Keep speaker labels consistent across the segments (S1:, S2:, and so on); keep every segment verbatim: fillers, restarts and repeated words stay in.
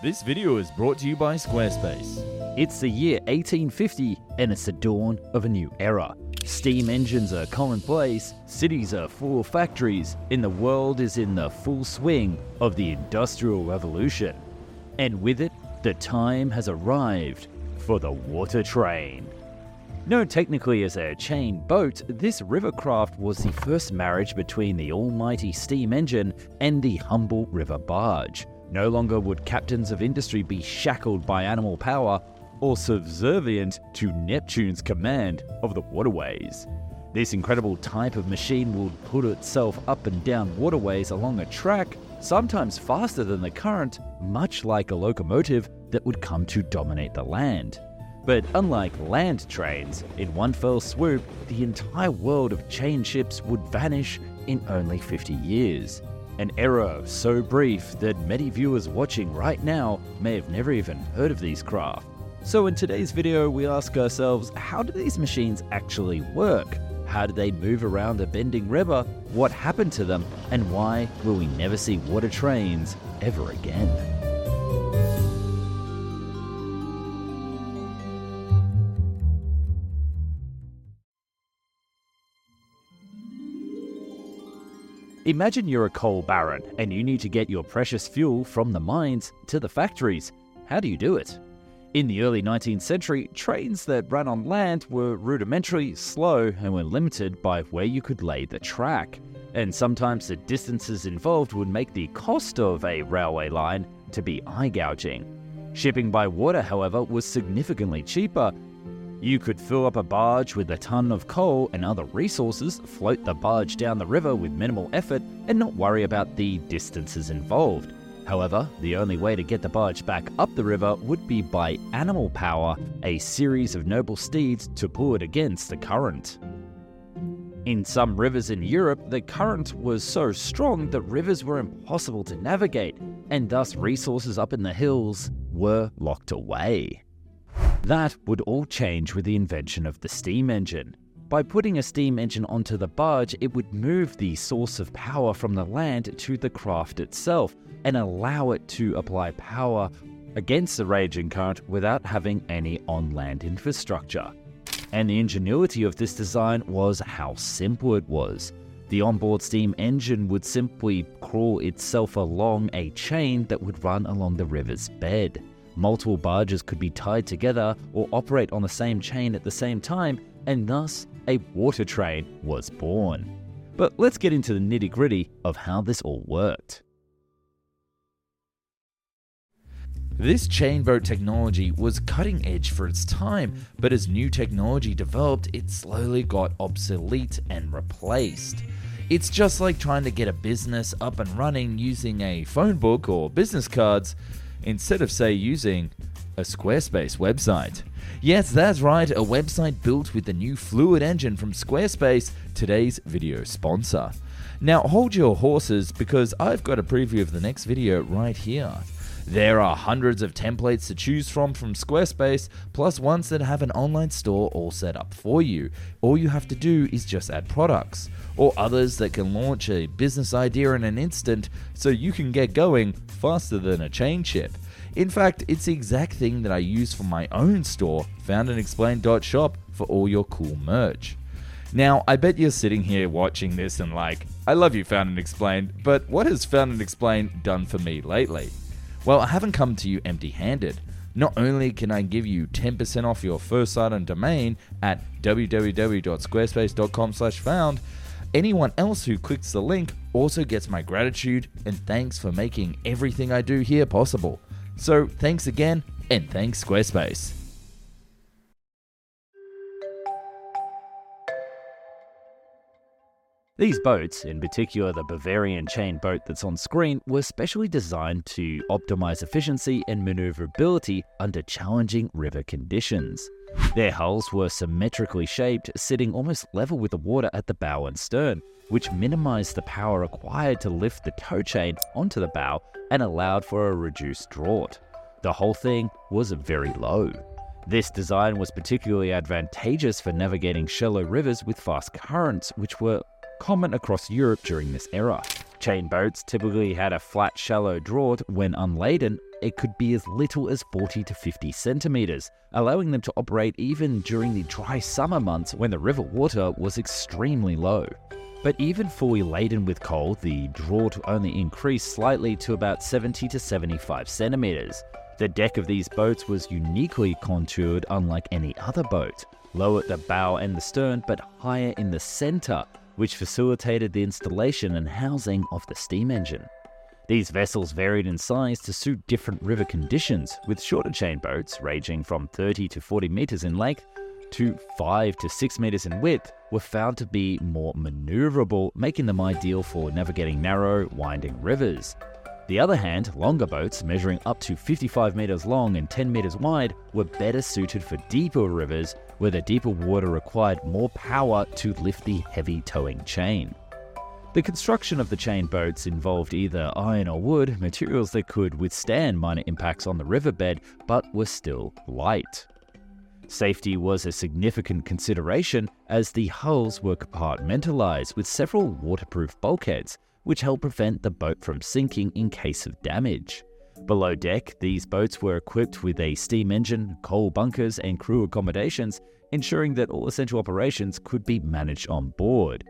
S1: This video is brought to you by Squarespace.
S2: It's the year eighteen fifty and it's the dawn of a new era. Steam engines are commonplace, cities are full of factories, and the world is in the full swing of the Industrial Revolution. And with it, the time has arrived for the water train. Known technically as a chain boat, this river craft was the first marriage between the almighty steam engine and the humble river barge. No longer would captains of industry be shackled by animal power or subservient to Neptune's command of the waterways. This incredible type of machine would put itself up and down waterways along a track, sometimes faster than the current, much like a locomotive that would come to dominate the land. But unlike land trains, in one fell swoop, the entire world of chain ships would vanish in only fifty years. An era so brief that many viewers watching right now may have never even heard of these craft. So in today's video, we ask ourselves, how do these machines actually work? How do they move around a bending river? What happened to them? And why will we never see water trains ever again? Imagine you're a coal baron and you need to get your precious fuel from the mines to the factories. How do you do it? In the early nineteenth century, trains that ran on land were rudimentary, slow, and were limited by where you could lay the track. And sometimes the distances involved would make the cost of a railway line to be eye-gouging. Shipping by water, however, was significantly cheaper. You could fill up a barge with a ton of coal and other resources, float the barge down the river with minimal effort, and not worry about the distances involved. However, the only way to get the barge back up the river would be by animal power, a series of noble steeds to pull it against the current. In some rivers in Europe, the current was so strong that rivers were impossible to navigate, and thus resources up in the hills were locked away. That would all change with the invention of the steam engine. By putting a steam engine onto the barge, it would move the source of power from the land to the craft itself and allow it to apply power against the raging current without having any on-land infrastructure. And the ingenuity of this design was how simple it was. The onboard steam engine would simply crawl itself along a chain that would run along the river's bed. Multiple barges could be tied together or operate on the same chain at the same time, and thus a water train was born. But let's get into the nitty-gritty of how this all worked.
S1: This chainboat technology was cutting edge for its time, but as new technology developed, it slowly got obsolete and replaced. It's just like trying to get a business up and running using a phone book or business cards, instead of, say, using a Squarespace website. Yes, that's right, a website built with the new Fluid engine from Squarespace, today's video sponsor. Now hold your horses because I've got a preview of the next video right here. There are hundreds of templates to choose from from Squarespace, plus ones that have an online store all set up for you. All you have to do is just add products, or others that can launch a business idea in an instant so you can get going faster than a chain ship. In fact, it's the exact thing that I use for my own store, found and explained dot shop, for all your cool merch. Now, I bet you're sitting here watching this and like, I love you, Found and Explained, but what has Found and Explained done for me lately? Well, I haven't come to you empty-handed. Not only can I give you ten percent off your first site and domain at w w w dot squarespace dot com slash found, anyone else who clicks the link also gets my gratitude and thanks for making everything I do here possible. So thanks again, and thanks Squarespace.
S2: These boats, in particular the Bavarian chain boat that's on screen, were specially designed to optimize efficiency and maneuverability under challenging river conditions. Their hulls were symmetrically shaped, sitting almost level with the water at the bow and stern, which minimized the power required to lift the tow chain onto the bow and allowed for a reduced draught. The whole thing was very low. This design was particularly advantageous for navigating shallow rivers with fast currents, which were common across Europe during this era. Chain boats typically had a flat, shallow draught. When unladen, it could be as little as forty to fifty centimeters, allowing them to operate even during the dry summer months when the river water was extremely low. But even fully laden with coal, the draught only increased slightly to about seventy to seventy-five centimeters. The deck of these boats was uniquely contoured, unlike any other boat, low at the bow and the stern, but higher in the center, which facilitated the installation and housing of the steam engine. These vessels varied in size to suit different river conditions, with shorter chain boats ranging from thirty to forty meters in length to five to six meters in width were found to be more maneuverable, making them ideal for navigating narrow, winding rivers. The other hand, longer boats measuring up to fifty-five meters long and ten meters wide were better suited for deeper rivers, where the deeper water required more power to lift the heavy towing chain. The construction of the chain boats involved either iron or wood, materials that could withstand minor impacts on the riverbed but were still light. Safety was a significant consideration, as the hulls were compartmentalized with several waterproof bulkheads, which helped prevent the boat from sinking in case of damage. Below deck, these boats were equipped with a steam engine, coal bunkers, and crew accommodations, ensuring that all essential operations could be managed on board.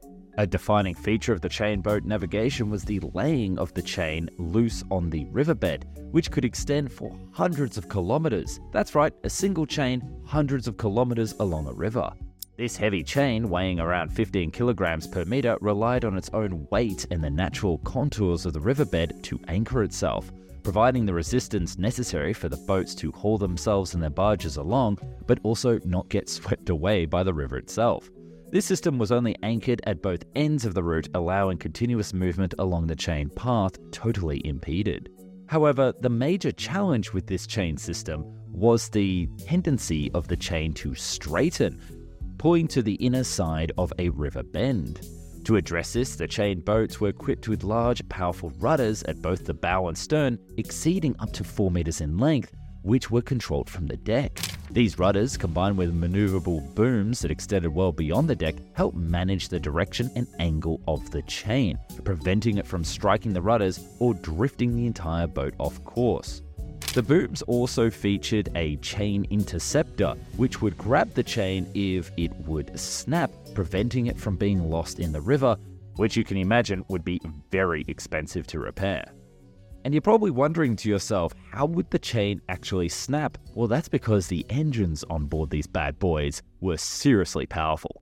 S2: A defining feature of the chain boat navigation was the laying of the chain loose on the riverbed, which could extend for hundreds of kilometers. That's right, a single chain hundreds of kilometers along a river. This heavy chain, weighing around fifteen kilograms per meter, relied on its own weight and the natural contours of the riverbed to anchor itself, providing the resistance necessary for the boats to haul themselves and their barges along, but also not get swept away by the river itself. This system was only anchored at both ends of the route, allowing continuous movement along the chain path totally impeded. However, the major challenge with this chain system was the tendency of the chain to straighten, pulling to the inner side of a river bend. To address this, the chain boats were equipped with large, powerful rudders at both the bow and stern, exceeding up to four meters in length, which were controlled from the deck. These rudders, combined with maneuverable booms that extended well beyond the deck, helped manage the direction and angle of the chain, preventing it from striking the rudders or drifting the entire boat off course. The booms also featured a chain interceptor, which would grab the chain if it would snap, preventing it from being lost in the river, which you can imagine would be very expensive to repair. And you're probably wondering to yourself, how would the chain actually snap? Well, that's because the engines on board these bad boys were seriously powerful.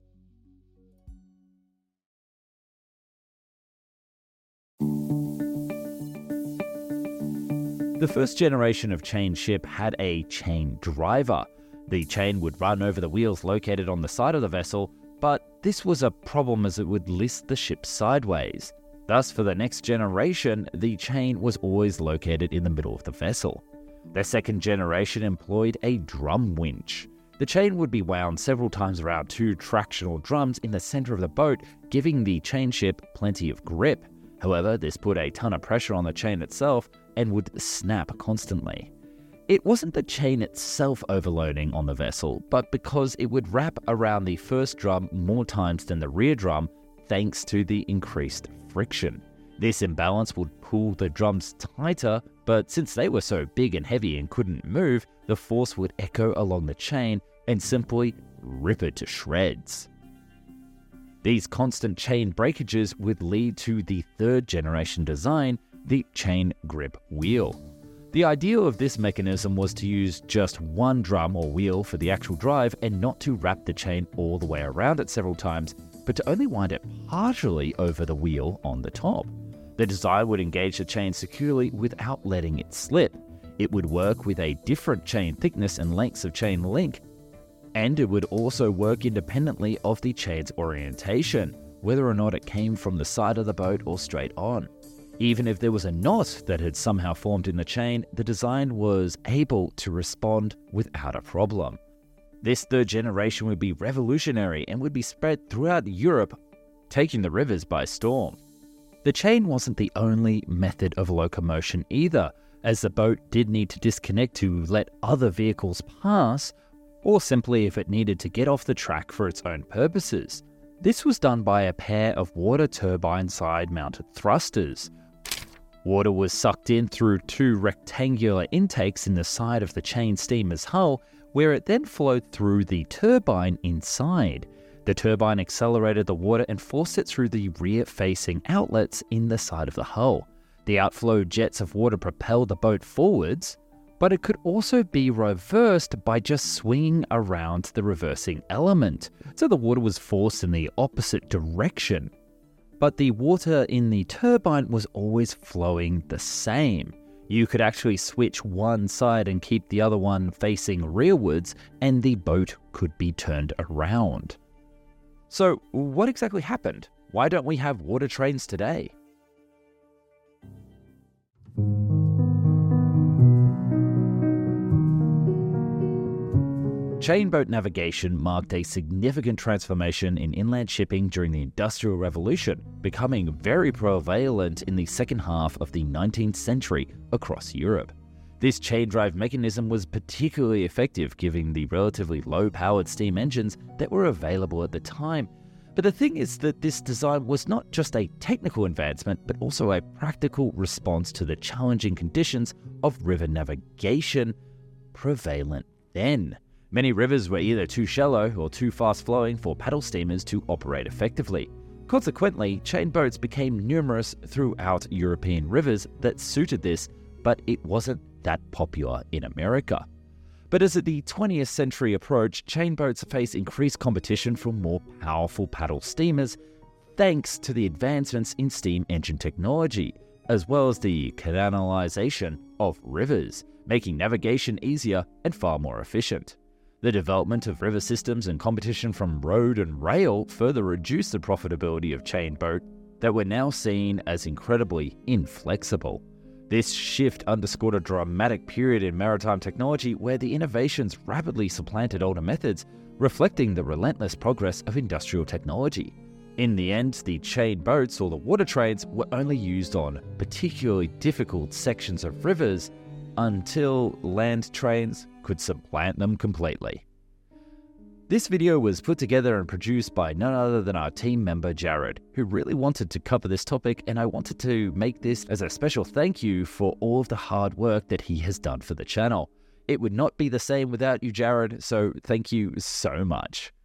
S2: The first generation of chain ship had a chain driver. The chain would run over the wheels located on the side of the vessel, but this was a problem as it would list the ship sideways. Thus, for the next generation, the chain was always located in the middle of the vessel. The second generation employed a drum winch. The chain would be wound several times around two tractional drums in the center of the boat, giving the chain ship plenty of grip. However, this put a ton of pressure on the chain itself and would snap constantly. It wasn't the chain itself overloading on the vessel, but because it would wrap around the first drum more times than the rear drum, thanks to the increased friction. This imbalance would pull the drums tighter, but since they were so big and heavy and couldn't move, the force would echo along the chain and simply rip it to shreds. These constant chain breakages would lead to the third generation design, the chain grip wheel. The idea of this mechanism was to use just one drum or wheel for the actual drive and not to wrap the chain all the way around it several times, but to only wind it partially over the wheel on the top. The design would engage the chain securely without letting it slip. It would work with a different chain thickness and lengths of chain link, and it would also work independently of the chain's orientation, whether or not it came from the side of the boat or straight on. Even if there was a knot that had somehow formed in the chain, the design was able to respond without a problem. This third generation would be revolutionary and would be spread throughout Europe, taking the rivers by storm. The chain wasn't the only method of locomotion either, as the boat did need to disconnect to let other vehicles pass, or simply if it needed to get off the track for its own purposes. This was done by a pair of water turbine side-mounted thrusters. Water was sucked in through two rectangular intakes in the side of the chain steamer's hull, where it then flowed through the turbine inside. The turbine accelerated the water and forced it through the rear-facing outlets in the side of the hull. The outflow jets of water propelled the boat forwards, but it could also be reversed by just swinging around the reversing element, so the water was forced in the opposite direction. But the water in the turbine was always flowing the same. You could actually switch one side and keep the other one facing rearwards, and the boat could be turned around. So, what exactly happened? Why don't we have water trains today? Chainboat navigation marked a significant transformation in inland shipping during the Industrial Revolution, becoming very prevalent in the second half of the nineteenth century across Europe. This chain drive mechanism was particularly effective given the relatively low-powered steam engines that were available at the time. But the thing is that this design was not just a technical advancement, but also a practical response to the challenging conditions of river navigation prevalent then. Many rivers were either too shallow or too fast-flowing for paddle steamers to operate effectively. Consequently, chain boats became numerous throughout European rivers that suited this, but it wasn't that popular in America. But as the twentieth century approached, chain boats face increased competition from more powerful paddle steamers, thanks to the advancements in steam engine technology, as well as the canalization of rivers, making navigation easier and far more efficient. The development of river systems and competition from road and rail further reduced the profitability of chain boat that were now seen as incredibly inflexible. This shift underscored a dramatic period in maritime technology where the innovations rapidly supplanted older methods, reflecting the relentless progress of industrial technology. In the end, the chain boats or the water trains were only used on particularly difficult sections of rivers until land trains could supplant them completely. This video was put together and produced by none other than our team member Jared, who really wanted to cover this topic, and I wanted to make this as a special thank you for all of the hard work that he has done for the channel. It would not be the same without you, Jared, so thank you so much.